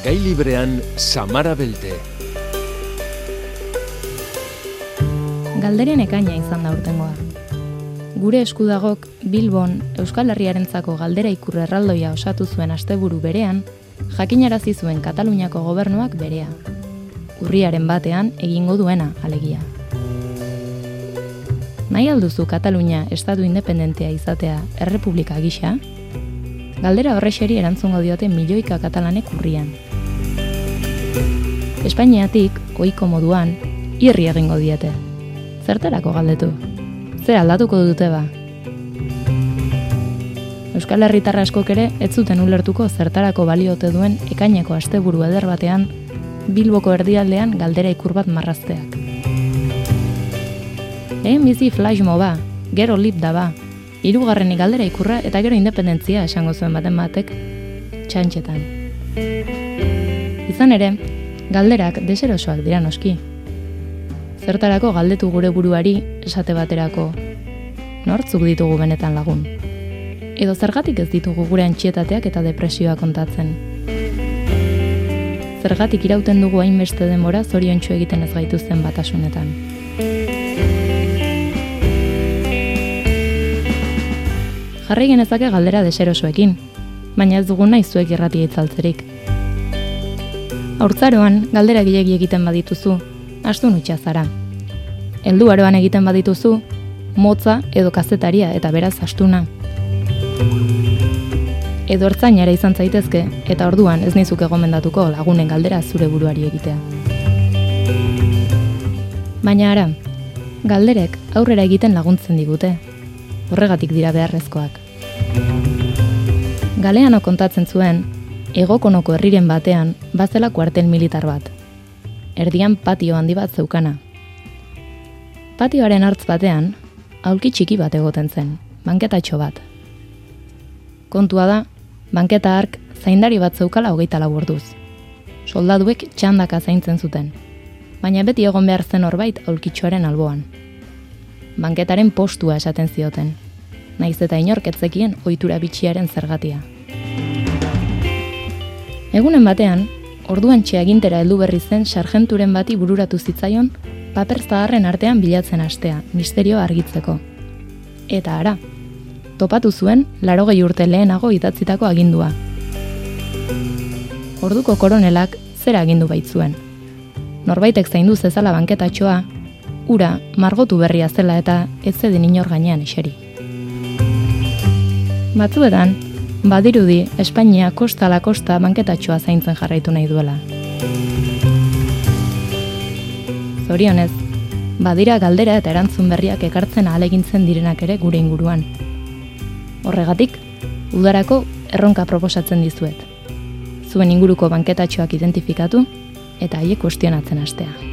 Gai librean Samara Belte. Galderen ekaina izan da urtengoa. Gure eskudagok Bilbon Euskal Herriarentzako galdera ikur erraldoia osatu zuen asteburu berean, jakinarazi zuen Kataluniako gobernuak berea. Urriaren batean egingo duena, alegia. Nahi alduzu Katalunia estatu independentea izatea errepublika gisa? Galdera horrexeri erantzungo diote milioika katalanek urrian. Espainiatik, ohiko moduan, irri egingo diete. Zertarako galdetu? Zer aldatuko dute ba? Euskal Herritar askok ere ez zuten ulertuko zertarako baliote duen ekaineko asteburu eder batean Bilboko erdialdean galdera ikur bat marrazteak. Lehen bizi flashmo ba, gero lip da ba, hirugarrenik galdera ikurra eta gero independentzia esango zuen baten batek txantxetan. Izan ere, galderak deserosoak dira noski. Zertarako galdetu gure buruari esate baterako, nortzuk ditugu benetan lagun? Edo zergatik ez ditugu gure antxietateak eta depresioa kontatzen? Zergatik irauten dugu hainbeste denbora zoriontsu egiten ez gaituzten batasunetan? Jarri genezake galdera deserosoekin, baina ez dugu nahi zuek irratia itzaltzerik. Haurtzaroan galdera gilegi egiten badituzu, astun utxa zara. Helduaroan egiten badituzu, motza edo kazetaria eta beraz astuna. Edo ertzainara izan zaitezke eta orduan ez nizuke gomendatuko lagunen galdera zure buruari egitea. Baina ara, galderek aurrera egiten laguntzen digute. Horregatik dira beharrezkoak. Galeano kontatzen zuen, Egokonoko herriren batean bazela kuartel militar bat. Erdian patio handi bat zeukana. Patioaren hartz batean, aulki txiki bat egoten zen, banketatxo bat. Kontua da, banketa hark zaindari bat zeukala 24 orduz. Soldaduek txandaka zaintzen zuten, baina beti egon behar zen horbait aulkitxoaren alboan. Banketaren postua esaten zioten, naiz eta inork ez zekien ohitura bitxiaren zergatia. Egunen batean, orduantxe agintera heldu berri zen sarjenturen bati bururatu zitzaion paper zaharren artean bilatzen hastea, misterioa argitzeko. Eta ara, topatu zuen 80 urte lehenago idatzitako agindua. Orduko koronelak zera agindu baitzuen. Norbaitek zaindu zezala banketatxoa, ura margotu berria zela eta ez zeden inor gainean eseri. Batzuetan, badirudi Espainia kosta ala kosta banketatxoa zaintzen jarraitu nahi duela. Zorionez, badira galdera eta erantzun berriak ekartzen ahalegintzen direnak ere gure inguruan. Horregatik, udarako erronka proposatzen dizuet. Zuen inguruko banketatxoak identifikatu eta haiek kuestionatzen hastea.